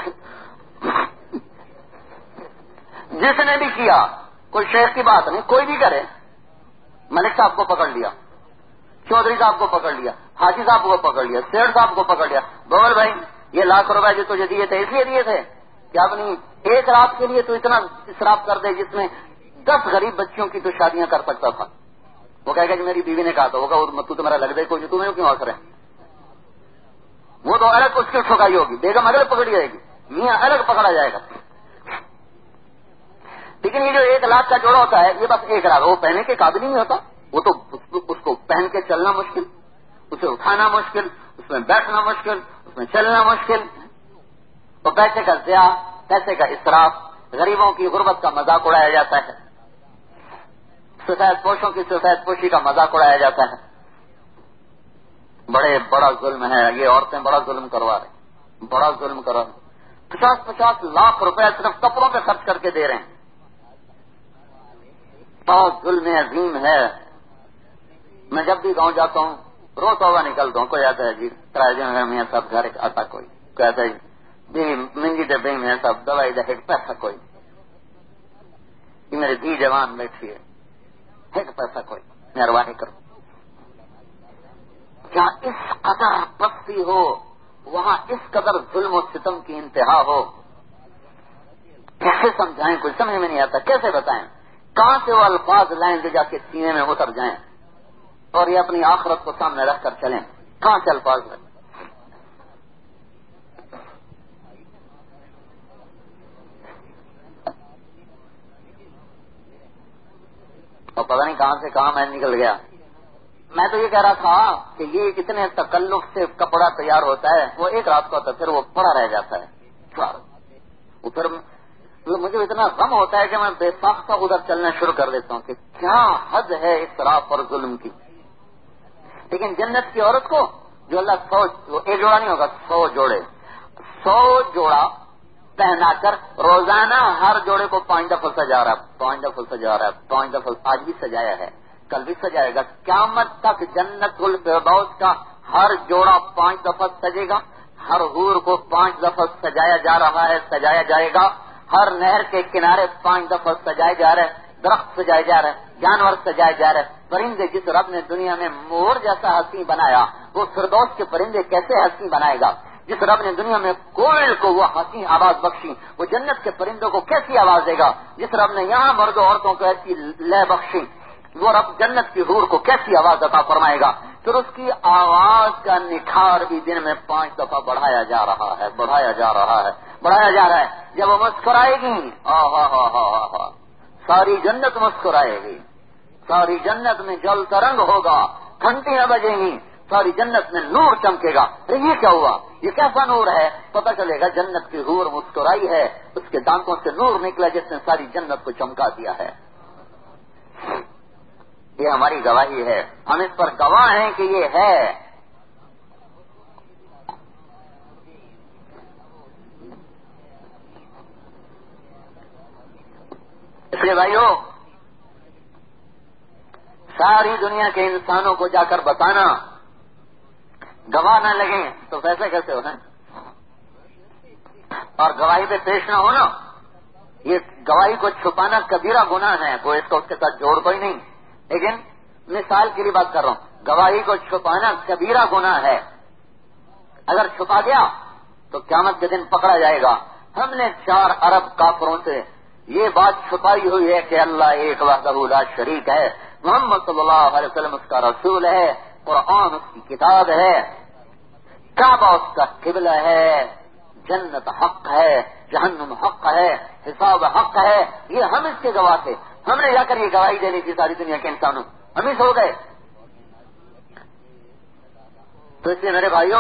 جس نے بھی کیا، کوئی شیخ کی بات نہیں، کوئی بھی کرے. ملک صاحب کو پکڑ لیا، چودھری صاحب کو پکڑ لیا، حاجی صاحب کو پکڑ لیا، سیٹھ صاحب کو پکڑ لیا. بول بھائی یہ ₹1,00,000 جو تجھے دیے تھے اس لیے دیے تھے کیا؟ اپنی ایک رات کے لیے تو اتنا اسراف کر دے جس میں 10 غریب بچیوں کی تو شادیاں کر سکتا تھا. وہ کہے گا کہ میری بیوی نے کہا تھا، وہ کہا تو میرا لگ دے کوئی، تمہیں کیوں اثر ہے؟ وہ تو الگ اس کی ٹھکائی ہوگی، بیگم الگ پکڑی جائے گی، میاں الگ پکڑا جائے گا. لیکن یہ جو 1,00,000 کا جوڑا ہوتا ہے یہ بس 1 رات، وہ پہننے کے قابل ہی نہیں ہوتا. وہ تو اس کو پہن کے چلنا مشکل، اسے اٹھانا مشکل، اس میں بیٹھنا مشکل، اس میں چلنا مشکل. تو پیسے کا ضیاع، پیسے کا اسراف، غریبوں کی غربت کا مذاق اڑایا جاتا ہے، سفید پوشوں کی سفید پوشی کا مذاق اڑایا جاتا ہے. بڑا ظلم ہے یہ، عورتیں بڑا ظلم کروا رہے، بڑا ظلم کروا رہے. 50 لاکھ روپے صرف کپڑوں پہ خرچ کر کے دے رہے ہیں. بہت ظلم عظیم ہے. میں جب بھی گاؤں جاتا ہوں روتا ہوا نکلتا ہوں. کوئی آتا ہے جی تراجے میں سب گھر آتا، کوئی کہتا ہے جی منگی ڈبے میں سب دوائی دے پیسہ، کوئی میری دھی جوان بیٹھی ہے ایک پیسہ، کوئی مہربانی کرو. جہاں اس قدر پستی ہو وہاں اس قدر ظلم و ستم کی انتہا ہو. کیسے سمجھائیں؟ کچھ سمجھ میں نہیں آتا، کیسے بتائیں؟ کہاں سے وہ الفاظ لائیں جو جا کے سینے میں اتر جائیں اور یہ اپنی آخرت کو سامنے رکھ کر چلیں؟ کہاں سے الفاظ لائیں؟ اور پتہ نہیں کہاں سے کہاں میں نکل گیا. میں تو یہ کہہ رہا تھا کہ یہ اتنے تکلف سے کپڑا تیار ہوتا ہے، وہ 1 رات کا ہوتا ہے، پھر وہ پڑا رہ جاتا ہے. وہ پھر مجھے اتنا غم ہوتا ہے کہ میں بے ساختہ ادھر چلنا شروع کر دیتا ہوں کہ کیا حد ہے اسراف اور ظلم کی. لیکن جنت کی عورت کو جو اللہ 100 ایک جوڑا نہیں ہوگا، 100 جوڑے، 100 جوڑا پہنا کر روزانہ ہر جوڑے کو 5 دفعہ سجا رہا ہے، 5 دفعہ سجا رہا ہے، 5 دفعہ. آج بھی سجایا ہے، کل بھی سجائے گا. قیامت تک جنت الفردوس کا ہر جوڑا 5 دفعہ سجے گا. ہر حور کو 5 دفعہ سجایا جا رہا ہے، سجایا جائے گا. ہر نہر کے کنارے 5 دفعہ سجائے جا رہے ہیں، درخت سجائے جا رہے ہیں، جانور سجائے جا رہے ہیں. پرندے جس رب نے دنیا میں مور جیسا حسین بنایا، وہ فردوس کے پرندے کیسے حسین بنائے گا؟ جس رب نے دنیا میں کوئل کو وہ حسین آواز بخشی، وہ جنت کے پرندوں کو کیسی آواز دے گا؟ جس رب نے یہاں مرد و عورتوں کو ایسی لے بخشی، وہ رب جنت کی حور کو کیسی آواز عطا فرمائے گا؟ پھر اس کی آواز کا نکھار بھی دن میں 5 دفعہ بڑھایا جا رہا ہے، بڑھایا جا رہا ہے، بڑھایا جا رہا ہے. جب وہ مسکرائے گی ساری جنت مسکرائے گی، ساری جنت میں جل ترنگ ہوگا، گھنٹیاں بجیں گی، ساری جنت میں نور چمکے گا. یہ کیا ہوا؟ یہ کیسا نور ہے؟ پتہ چلے گا جنت کی حور مسکرائی ہے، اس کے دانتوں سے نور نکلا جس نے ساری جنت کو چمکا دیا ہے. یہ ہماری گواہی ہے، ہم اس پر گواہ ہیں کہ یہ ہے۔ اس لیے بھائیو، ساری دنیا کے انسانوں کو جا کر بتانا، گواہ نہ لگیں تو فیصلے کیسے ہو ہیں؟ اور گواہی پہ پیش نہ ہونا، یہ گواہی کو چھپانا کبیرہ گناہ ہے، کوئی اس کو اس کے ساتھ جوڑ کوئی نہیں، لیکن مثال کے لیے بات کر رہا ہوں، گواہی کو چھپانا کبیرہ گناہ ہے۔ اگر چھپا گیا تو قیامت کے دن پکڑا جائے گا۔ ہم نے 4 ارب کافروں سے یہ بات چھپائی ہوئی ہے کہ اللہ ایک وحدہ لا شریک ہے، محمد صلی اللہ علیہ وسلم اس کا رسول ہے، قرآن اس کی کتاب ہے، کعبہ اس کا قبلہ ہے، جنت حق ہے، جہنم حق ہے، حساب حق ہے، یہ ہم اس کے گواہ تھے۔ ہم نے جا کر یہ گواہی دینی تھی ساری دنیا کے انسانوں، ہم ہی سو گئے۔ تو اس لیے میرے بھائیوں،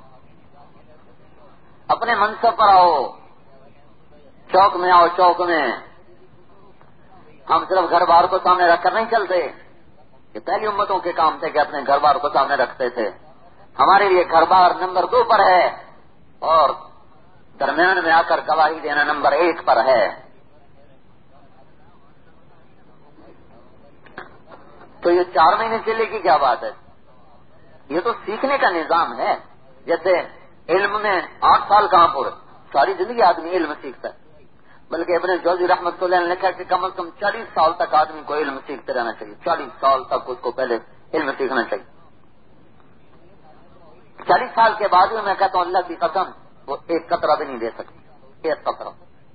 اپنے منصب پر آؤ، چوک میں آؤ، چوک میں۔ ہم صرف گھر بار کو سامنے رکھ کر نہیں چلتے، یہ پہلی امتوں کے کام تھے کہ اپنے گھر بار کو سامنے رکھتے تھے۔ ہمارے لیے گھر بار نمبر 2 پر ہے اور درمیان میں آ کر گواہی دینا نمبر 1 پر ہے۔ تو یہ 4 مہینے چلے کی کیا بات ہے؟ یہ تو سیکھنے کا نظام ہے۔ جیسے علم میں 8 سال کہاں پورے، ساری زندگی آدمی علم سیکھتا ہے، بلکہ ابن جوزی رحمۃ اللہ علیہ نے لکھا کہ کم از کم 40 سال تک آدمی کو علم سیکھتے رہنا چاہیے، 40 سال تک اس کو پہلے علم سیکھنا چاہیے۔ 40 سال کے بعد بھی میں کہتا ہوں اللہ کی قسم وہ ایک قطرہ بھی نہیں دے سکتی، ایک قطرہ۔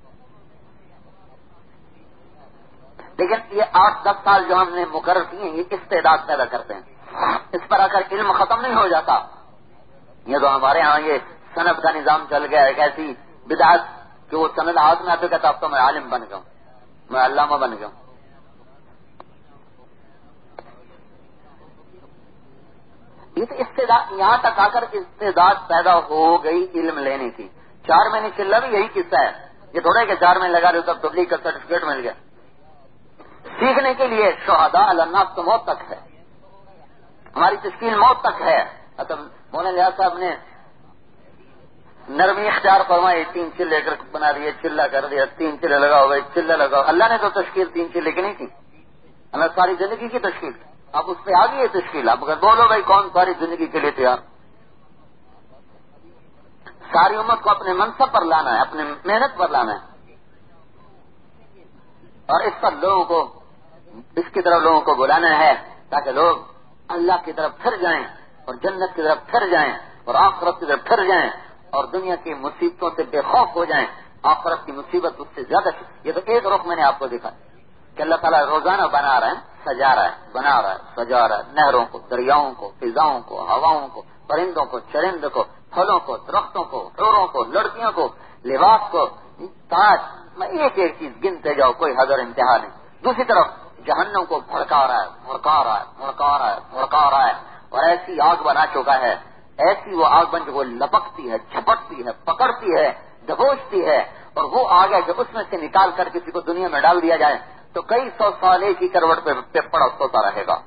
لیکن یہ 8-10 سال جو ہم نے مقرر کیے ہیں، یہ استعداد پیدا کرتے ہیں۔ اس پر آ کر علم ختم نہیں ہو جاتا۔ یہ تو ہمارے ہاں یہ سند کا نظام چل گیا ہے، ایک ایسی بدعت کہ وہ سند ہاتھ میں آتے کہتا اب تو میں عالم بن گیا ہوں، میں علامہ بن گیا ہوں۔ یہ تو استعداد، یہاں تک آ کر استعداد پیدا ہو گئی علم لینے کی۔ 4 مہینے چل رہا بھی یہی قصہ ہے، یہ تھوڑا ہے کہ 4 مہینے لگا رہے تب تبلیغ کا سرٹیفکیٹ مل گیا۔ سیکھنے کے لیے شہداء الناس تو موت تک ہے، ہماری تشکیل موت تک ہے۔ مولانا لیاقت صاحب نے نرمی اختیار فرمائی، 3 چلے کر بنا دیے، چلہ کر دیا، 3 چلے لگاؤ بھائی، چلہ لگاؤ۔ اللہ نے تو تشکیل 3 چلے کی نہیں کی، اللہ ساری زندگی کی تشکیل، اب اس پہ آ گئی ہے تشکیل۔ اب اگر بولو بھائی کون ساری زندگی کے لیے تیار؟ ساری امت کو اپنے منصب پر لانا ہے، اپنے محنت پر لانا ہے، اور اس پر لوگوں کو، اس کی طرف لوگوں کو بلانا ہے تاکہ لوگ اللہ کی طرف پھر جائیں اور جنت کی طرف پھر جائیں اور آخرت کی طرف پھر جائیں اور دنیا کی مصیبتوں سے بے خوف ہو جائیں۔ آخرت کی مصیبت اس سے زیادہ، یہ تو ایک رخ میں نے آپ کو دکھا کہ اللہ تعالیٰ روزانہ بنا رہا ہے، سجا رہا ہے، بنا رہا ہے، سجا رہا ہے، نہروں کو، دریاؤں کو، فضاؤں کو، ہواؤں کو، پرندوں کو، چرند کو، پھلوں کو، درختوں کو، حوروں کو، لڑکیوں کو، لباس کو، تاج، میں ایک ایک چیز گنتے جاؤ، کوئی حد اور انتہا نہیں۔ دوسری طرف جہنم کو بھڑکا رہا ہے، بھڑکا رہا ہے، بھڑکا رہا ہے، بھڑکا رہا ہے، اور ایسی آگ بنا چکا ہے، ایسی وہ آگ بن جو وہ لپکتی ہے، جھپٹتی ہے، پکڑتی ہے، دبوچتی ہے، اور وہ آگ ہے کہ اس میں سے نکال کر کسی کو دنیا میں ڈال دیا جائے تو کئی 100 سال ایک ہی کروٹ پہ پڑا سوتا رہے گا۔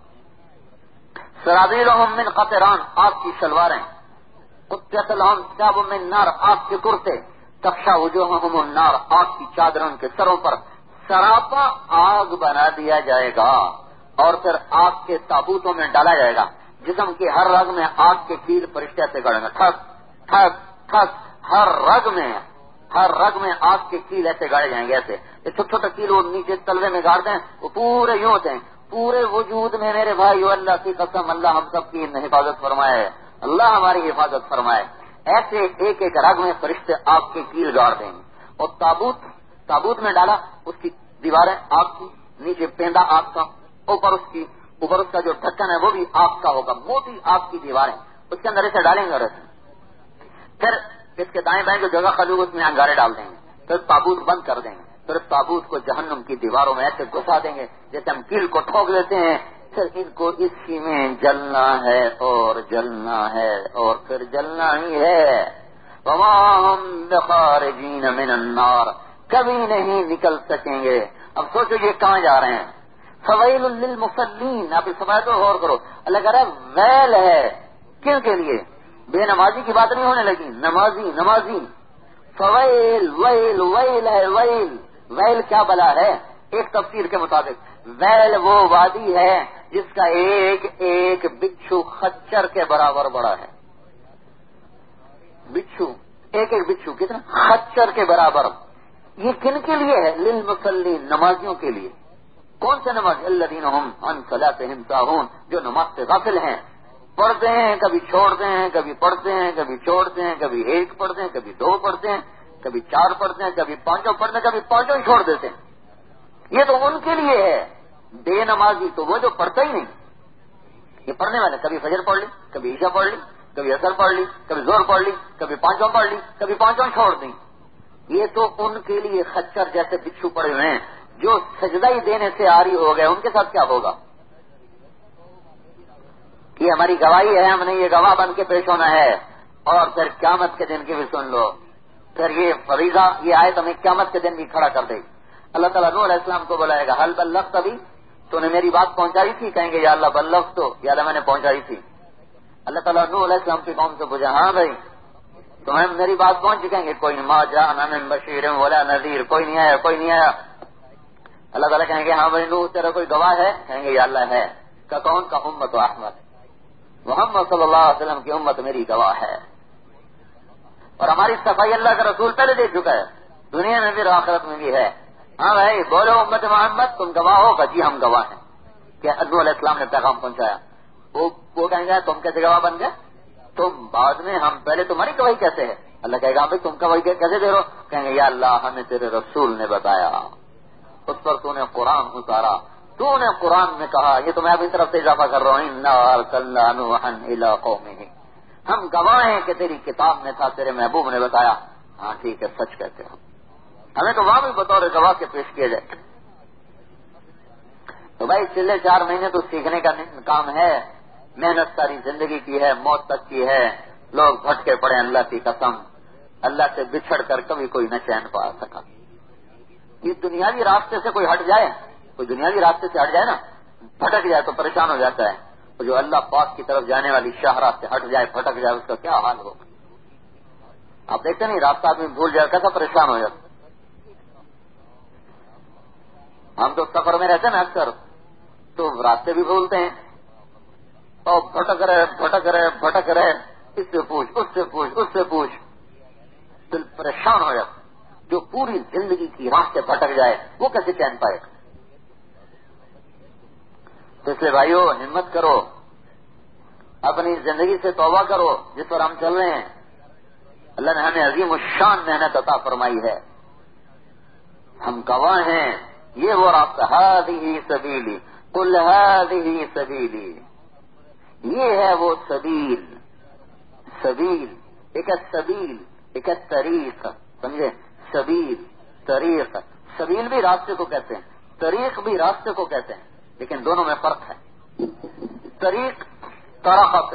سرابیلہم من قطران، آگ کی شلواریں، قطعت لہم ثیاب من نار، آگ کے کرتے، تخشی وجوہہم النار، آگ کی چادریں ان کے سروں پر، سراپا آگ بنا دیا جائے گا اور پھر آگ کے تابوتوں میں ڈالا جائے گا۔ جسم کی ہر رگ میں آگ کے کیل فرشتے سے گڑیں گے، ٹھک ٹھک ٹھک، ہر رگ میں آگ کے کیل ایسے گاڑے جائیں گے، ایسے یہ چھوٹے چھوٹے کیل وہ نیچے تلوے میں گاڑتے ہیں، وہ پورے یوں ہوتے ہیں پورے وجود میں۔ میرے بھائیو اللہ کی قسم، اللہ ہم سب کی حفاظت فرمائے، اللہ ہماری حفاظت فرمائے۔ ایسے ایک ایک رگ میں فرشتے آگ کے کیل گاڑ دیں گے، اور تابوت میں ڈالا، اس کی دیواریں آگ کی، نیچے پیندا آگ کا، اوپر اس کا جو ڈھکن ہے وہ بھی آگ کا ہوگا، موٹی آگ کی دیواریں، اس کے اندر اسے ڈالیں گے، اور ایسے پھر اس کے دائیں بائیں جو جگہ خالی ہوگی اس میں انگارے ڈال دیں گے، پھر تابوت بند کر دیں گے، پھر اس تابوت کو جہنم کی دیواروں میں ایسے گھسا دیں گے جیسے ہم کیل کو ٹھوک دیتے ہیں، پھر ان کو اسی میں جلنا ہے اور جلنا ہے اور پھر جلنا ہی ہے۔ وما هم بخارجین من النار، کبھی نہیں نکل سکیں گے۔ اب سوچو یہ کہاں جا رہے ہیں؟ فویل للمصلین، آپ اس سماعت کو غور کرو، اللہ کہہ رہا ہے ویل ہے کن کے لیے؟ بے نمازی کی بات نہیں ہونے لگی، نمازی نمازی، فویل ویل ویل ہے، ویل ویل کیا بلا ہے؟ ایک تفسیر کے مطابق ویل وہ وادی ہے جس کا ایک ایک بچھو خچر کے برابر بڑا ہے، بچھو ایک ایک بچھو کتنا؟ خچر کے برابر۔ یہ کن کے لیے ہے؟ للمصلین، نمازیوں کے لیے۔ کون سے نماز؟ الذین هم عن صلاتهم ساہون، جو نماز سے غافل ہیں، پڑھتے ہیں کبھی چھوڑتے ہیں، کبھی پڑھتے ہیں کبھی چھوڑتے ہیں، کبھی ایک پڑھتے ہیں کبھی دو پڑھتے ہیں، کبھی چار پڑھتے ہیں کبھی پانچوں پڑھتے ہیں، کبھی پانچوں ہی چھوڑ دیتے ہیں۔ یہ تو ان کے لیے ہے۔ بے نمازی تو وہ جو پڑھتا ہی نہیں، یہ پڑھنے والے کبھی فجر پڑھ لی، کبھی عشاء پڑھ لی، کبھی عصر پڑھ لی، کبھی زور پڑھ لی، کبھی پانچوں پڑھ لی، کبھی پانچوں چھوڑ دی، یہ تو ان کے لیے خچر جیسے بچھو پڑے ہوئے ہیں۔ جو سجدہ ہی دینے سے عاری ہو گئے ان کے ساتھ کیا ہوگا؟ یہ ہماری گواہی ہے، ہم نے یہ گواہ بن کے پیش ہونا ہے۔ اور پھر قیامت کے دن کی بھی سن لو، پھر یہ فریضہ، یہ آیت ہمیں قیامت کے دن بھی کھڑا کر دے گی۔ اللہ تعالیٰ نوح علیہ السلام کو بلائے گا، حل بلغت ابھی، تو نے میری بات پہنچائی تھی؟ کہیں گے یا اللہ بلغت تو، یا اللہ میں نے پہنچائی تھی۔ اللہ تعالیٰ نوح علیہ السلام کی قوم سے پوچھا، ہاں بھائی تمہیں میری بات پہنچ چکیں گے؟ کوئی ما جاءنا من بشیر ولا نذیر، کوئی نہیں آیا، کوئی نہیں آیا۔ اللہ تعالیٰ کہیں گے ہاں بھائی نوح تیرا کوئی گواہ ہے؟ کہیں گے یا اللہ ہے۔ کا کون؟ کا امت احمد، محمد صلی اللہ علیہ وسلم کی امت میری گواہ ہے، اور ہماری صفائی اللہ کا رسول پہلے دے چکا ہے، دنیا میں بھی اور آخرت میں بھی ہے۔ ہاں بھائی بولو امت محمد تم گواہ ہو؟ کہ جی ہم گواہ ہیں کہ نوح علیہ السلام نے پیغام پہنچایا۔ وہ کہیں گے تم کیسے گواہ بن گئے؟ تم بعد میں، ہم پہلے تمہاری گواہی کیسے ہے؟ اللہ کہے گا بھائی تم گواہی کیسے دے رہو؟ کہیں گے یا اللہ ہمیں تیرے رسول نے بتایا، اس پر تو نے قرآن اتارا، تو نے قرآن میں کہا۔ یہ تو میں اپنی طرف سے اضافہ کر رہا ہوں، انا ارسلنا نوحا الی قومہ، ہم گواہ ہیں کہ تیری کتاب میں تھا، تیرے محبوب نے بتایا۔ ہاں ٹھیک ہے، سچ کہتے ہو، ہمیں تو وہاں بھی بطور گواہ کے پیش کیا جائے۔ تو بھائی چلے 4 مہینے تو سیکھنے کا کام ہے، محنت ساری زندگی کی ہے، موت تک کی ہے، لوگ بھٹکے پڑے، اللہ کی قسم اللہ سے بچھڑ کر کبھی کوئی نہ چین پا سکا۔ یہ دنیاوی راستے سے کوئی ہٹ جائے، کوئی دنیاوی راستے سے ہٹ جائے نا، بھٹک جائے تو پریشان ہو جاتا ہے، اور جو اللہ پاک کی طرف جانے والی شاہراہ سے ہٹ جائے، بھٹک جائے، اس کا کیا حال ہوگا؟ آپ دیکھتے نہیں راستہ آدمی بھول جائے کیسا پریشان ہو جاتا۔ ہم تو سفر میں رہتے ہیں نا اکثر، تو راستے بھی بھولتے ہیں، اور بھٹک رہے، اس سے پوچھ، اس سے پوچھ، اس سے پوچھ، دل پریشان ہو جاتا۔ جو پوری زندگی کی راہ سے بھٹک جائے وہ کیسے چین پائے گا؟ تو اس لیے بھائیو ہمت کرو، اپنی زندگی سے توبہ کرو جس پر ہم چل رہے ہیں۔ اللہ نے ہمیں عظیم الشان محنت عطا فرمائی ہے، ہم گواہ ہیں، یہ وہ راستہ، ہذہ سبیلی قل ہذہ سبیلی، یہ ہے وہ سبیل، سبیل ایک ہے، سبیل ایک ہے، طریق، سمجھے؟ سبیل، طریق، سبیل بھی راستے کو کہتے ہیں، طریق بھی راستے کو کہتے ہیں، لیکن دونوں میں فرق ہے۔ طریق طرق سے،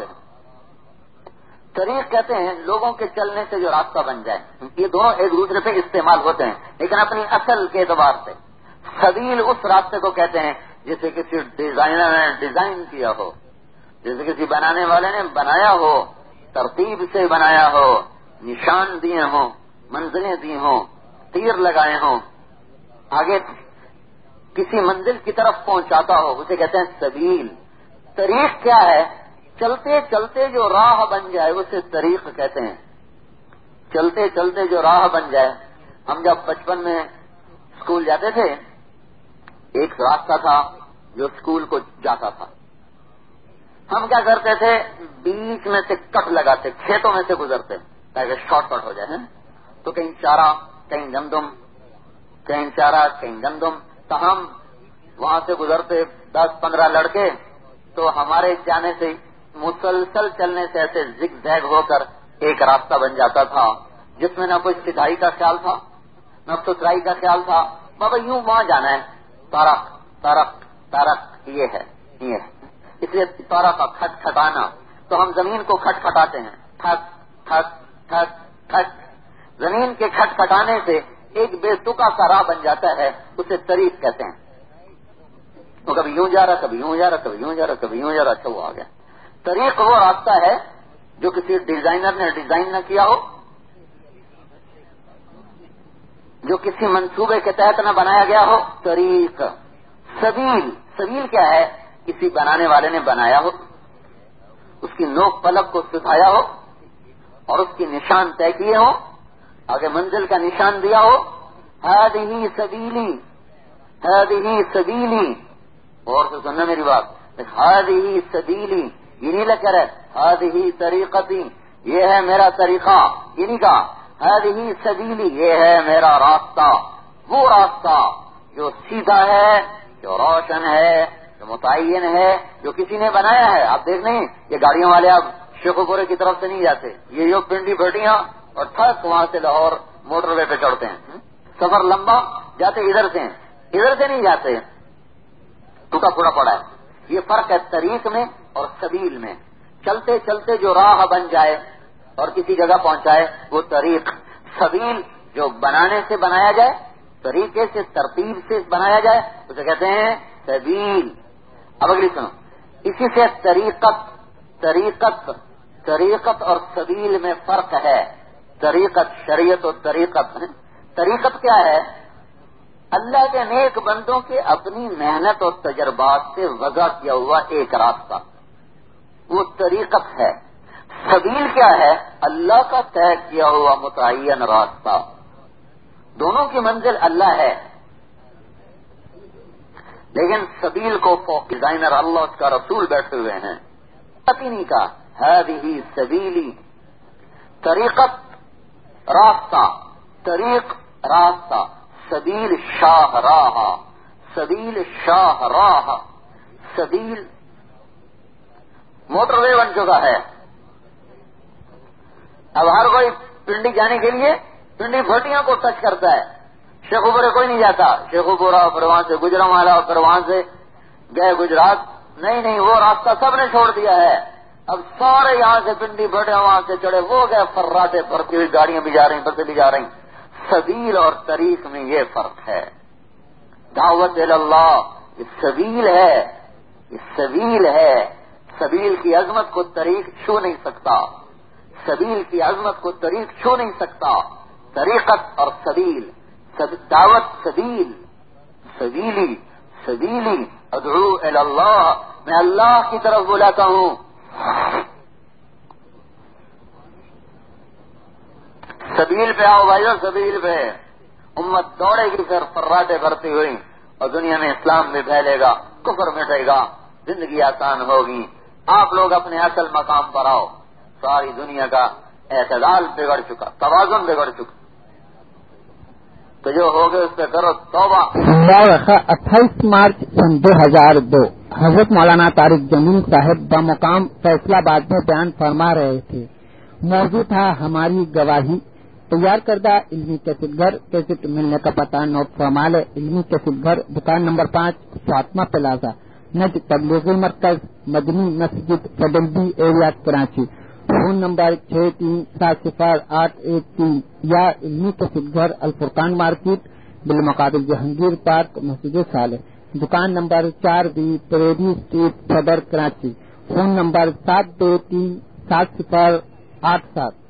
طریق کہتے ہیں لوگوں کے چلنے سے جو راستہ بن جائے، یہ دونوں ایک دوسرے پہ استعمال ہوتے ہیں لیکن اپنی اصل کے اعتبار سے۔ سبیل اس راستے کو کہتے ہیں جسے کسی ڈیزائنر نے ڈیزائن کیا ہو، جیسے کسی بنانے والے نے بنایا ہو، ترتیب سے بنایا ہو، نشان دیے ہوں، منزلیں دی ہوں، تیر لگائے ہوں، آگے کسی منزل کی طرف پہنچاتا ہو، اسے کہتے ہیں سبیل۔ طریق کیا ہے؟ چلتے چلتے جو راہ بن جائے اسے طریق کہتے ہیں، چلتے چلتے جو راہ بن جائے۔ ہم جب بچپن میں اسکول جاتے تھے، ایک راستہ تھا جو اسکول کو جاتا تھا، ہم کیا کرتے تھے، بیچ میں سے کٹ لگاتے، کھیتوں میں سے گزرتے تاکہ شارٹ کٹ ہو جائے، تو کہیں چارہ، کہیں گندم، کہیں چارہ، کہیں گندم، تو ہم وہاں سے گزرتے 10-15 لڑکے، تو ہمارے جانے سے مسلسل چلنے سے ایسے زگ زیگ ہو کر ایک راستہ بن جاتا تھا جس میں نہ کوئی سدھائی کا خیال تھا نہ ستھرائی کا خیال تھا، بابا یوں وہاں جانا ہے، تارک تارک تارک، یہ ہے۔ اس لیے تارا کا کھٹ کھٹانا، تو ہم زمین کو کھٹ کھٹاتے ہیں، ٹھک ٹھک ٹھک ٹھک، زمین کے کھٹ کھٹانے سے ایک بے تکا سا راہ بن جاتا ہے، اسے طریق کہتے ہیں۔ وہ کبھی یوں جا رہا، کبھی یوں جا رہا، کبھی یوں جا رہا، کبھی یوں جا رہا، اچھا وہ آ گیا۔ طریق وہ راستہ ہے جو کسی ڈیزائنر نے ڈیزائن نہ کیا ہو، جو کسی منصوبے کے تحت نہ بنایا گیا ہو۔ طریق، سبیل، سبیل کیا ہے؟ کسی بنانے والے نے بنایا ہو، اس کی نوک پلک کو سکھایا ہو اور اس کی نشان طے کیے ہو، آگے منزل کا نشان دیا ہو۔ ہذہ سبیلی، ہذہ سبیلی، اور سے سننا میری بات، ہذہ سبیلی یہ نہیں لکھ رہے ہذہ طریقتی، یہ ہے میرا طریقہ، یہ نہیں کہا ہذہ سبیلی، یہ ہے میرا راستہ، وہ راستہ جو سیدھا ہے، جو روشن ہے، جو متعین ہے، جو کسی نے بنایا ہے۔ آپ دیکھ نہیں، یہ گاڑیوں والے اب شیخوپورے کی طرف سے نہیں جاتے، یہ پنڈی بھٹیاں اور ٹھک وہاں سے لاہور موٹر وے پہ چڑھتے ہیں، سفر لمبا، جاتے ادھر سے ہیں، ادھر سے نہیں جاتے، ٹوٹا پھوٹا پڑا ہے۔ یہ فرق ہے طریق میں اور سبیل میں۔ چلتے چلتے جو راہ بن جائے اور کسی جگہ پہنچائے وہ طریق۔ سبیل جو بنانے سے بنایا جائے، طریقے سے، ترتیب سے بنایا جائے، اسے کہتے ہیں سبیل۔ اب اگلی سنو، اسی سے طریقت اور سبیل میں فرق ہے۔ طریقت شریعت و طریقت، طریقت کیا ہے؟ اللہ کے نیک بندوں کے اپنی محنت اور تجربات سے وضع کیا ہوا ایک راستہ، وہ طریقت ہے۔ سبیل کیا ہے؟ اللہ کا طے کیا ہوا متعین راستہ۔ دونوں کی منزل اللہ ہے، لیکن سبیل کو فوق ڈیزائنر اللہ اس کا رسول بیٹھے ہوئے ہیں۔ پتی نہیں کہا ہذہ سبیلی، طریقت راستہ، طریق راستہ، سبیل شاہ راہ، سبیل شاہ راہ، سبیل موٹر وے بن چکا ہے۔ اب ہر کوئی پنڈی جانے کے لیے پنڈی بھٹیاں کو ٹچ کرتا ہے، شیخوپورے کوئی نہیں جاتا، شیخوپورہ پھر وہاں سے گجرانوالہ پھر وہاں سے گئے گجرات، نہیں وہ راستہ سب نے چھوڑ دیا ہے۔ اب سارے یہاں سے پنڈی بھٹے وہاں سے چڑھے، وہ گئے فراٹے بھرتی ہوئی گاڑیاں بھی جا رہی، بسیں بھی جا رہی۔ سبیل اور طریق میں یہ فرق ہے۔ دعوت اللہ یہ سبیل ہے، یہ سبیل ہے۔ سبیل کی عظمت کو طریق چھو نہیں سکتا، سبیل کی عظمت کو طریق چھو نہیں سکتا۔ طریقت اور سبیل، دعوت سبیل، سبیلی، سبیلی ادعو الی اللہ، میں اللہ کی طرف بلاتا ہوں۔ سبیل پہ آؤ بھائیو، سبیل پہ امت دوڑے گی پھر فراٹے بھرتی ہوئی، اور دنیا میں اسلام بھی پھیلے گا، کفر مٹے گا، زندگی آسان ہوگی۔ آپ لوگ اپنے اصل مقام پر آؤ، ساری دنیا کا اعتدال بگڑ چکا، توازن بگڑ چکا، تو جو ہو گئے اس پہ کرو توبہ۔ 28 مارچ سن 2002 حضرت مولانا طارق جمیل صاحب بمقام فیصلہ آباد میں بیان فرما رہے تھے۔ موضوع تھا ہماری گواہی۔ تیار کردہ علمی کیسٹ گھر، کیسٹ ملنے کا پتہ نوٹ فرما لے۔ علمی کیسٹ گھر، دکان نمبر 5، فاطمہ پلازا، نج تبلیغی مرکز، مدنی مسجد، Federal B Area, Karachi. Phone number 63700813 یا علمی کیسٹ گھر، الفرقان مارکیٹ، بالمقابل جہانگیر پارک، مسجد صالح، دکان نمبر 4B، پریری اسٹریٹ، صدر، کراچی۔ Phone number 72370887۔